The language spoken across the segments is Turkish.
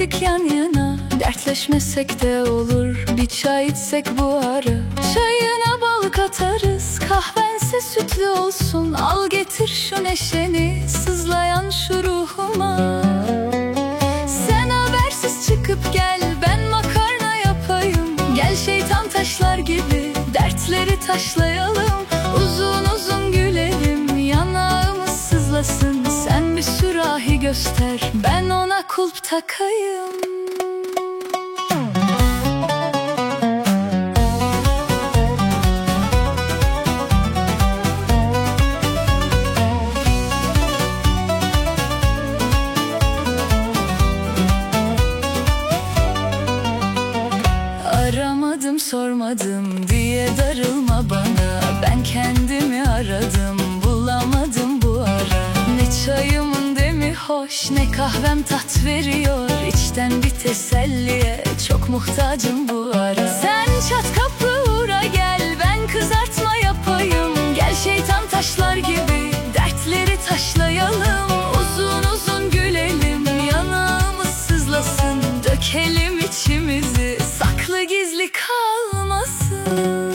gelemedik yan yana. Dertleşmesek de olur, bir çay içsek bu ara. Çayına bal katarız, kahvense sütlü olsun. Al getir şu neşeni, sızlayan şu ruhuma. Sen habersiz çıkıp gel, ben makarna yapayım. Gel şeytan taşlar gibi, dertleri taşlayalım. Uzun uzun gülelim, yanağımız sızlasın. Sen bir sürahi göster, ben ona kulp takayım. Aramadım sormadım diye darılma bana. Ben kendimi aradım, bulamadım bu ara. Ne çayımın demi hoş, ne kahvem tat veriyor. İçten bir teselliye çok muhtacım bu ara. Sen çat kapı uğra gel, ben kızartma yapayım. Gel şeytan taşlar gibi, dertleri taşlayalım. Uzun uzun gülelim, yanağımız sızlasın. Dökelim içimizi, saklı gizli kalmasın.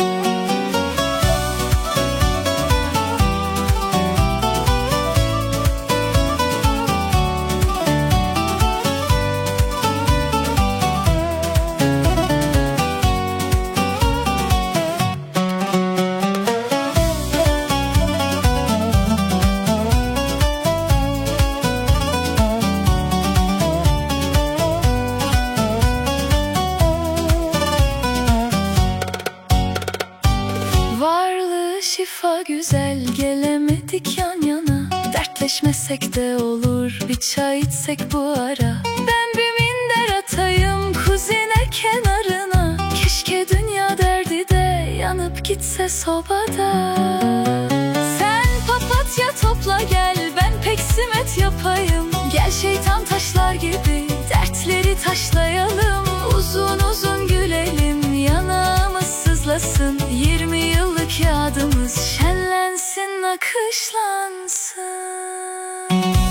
Şifa güzel, gelemedik yan yana. Dertleşmesek de olur, bir çay içsek bu ara. Ben bir minder atayım kuzine kenarına. Keşke dünya derdi de yanıp gitse sobada. Sen papatya topla gel, ben peksimet yapayım. Gel şeytan taşlar gibi, dertleri taşlayalım. Uzun uzun gülelim, yanağımız sızlasın. 20 yıllık yadımız şenlensin, nakışlansın.